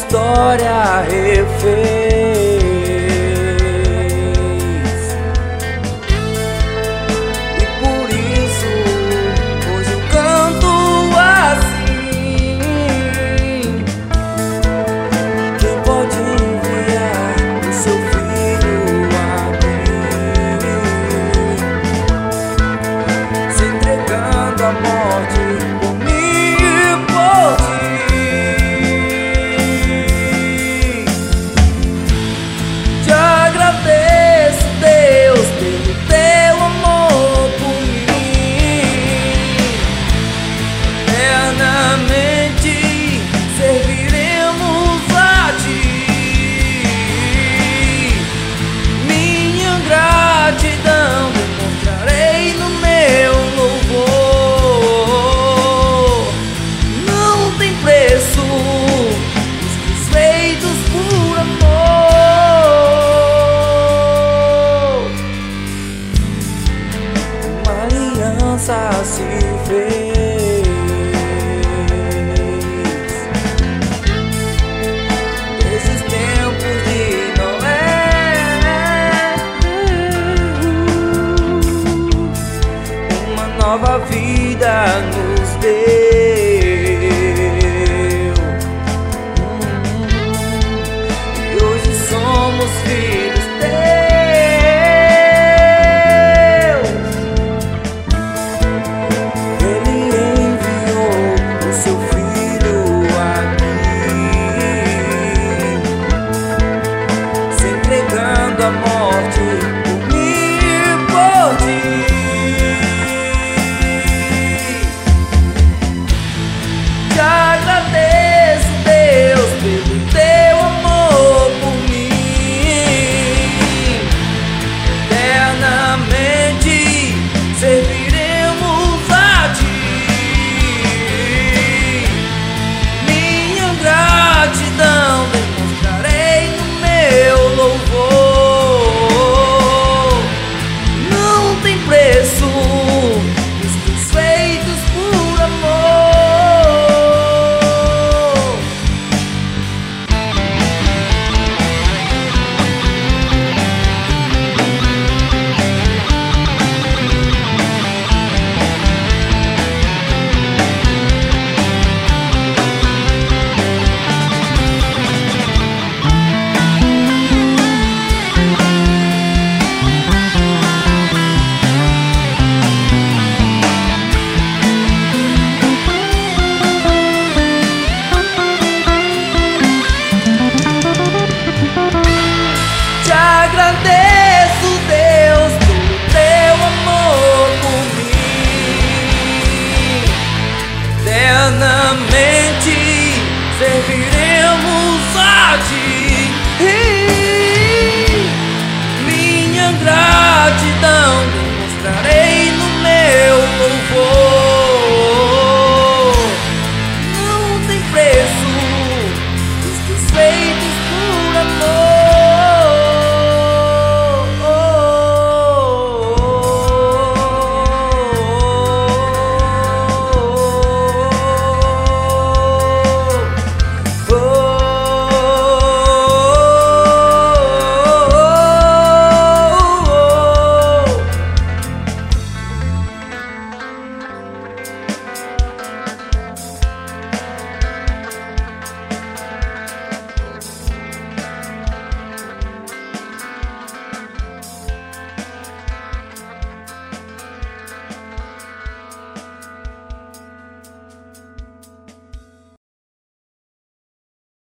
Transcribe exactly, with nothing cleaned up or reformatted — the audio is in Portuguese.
história refez. E por isso hoje eu canto assim. Quem pode enviar o seu filho a mim, se entregando à morte por mim e por ti? Te agradeço, Deus, pelo teu amor por mim. Eternamente serviremos a ti. Minha gratidão demonstrarei no meu louvor. Não tem preço os teus feitos por amor. Uma aliança se fez desses tempos de Noé. Uma nova vida nos deu.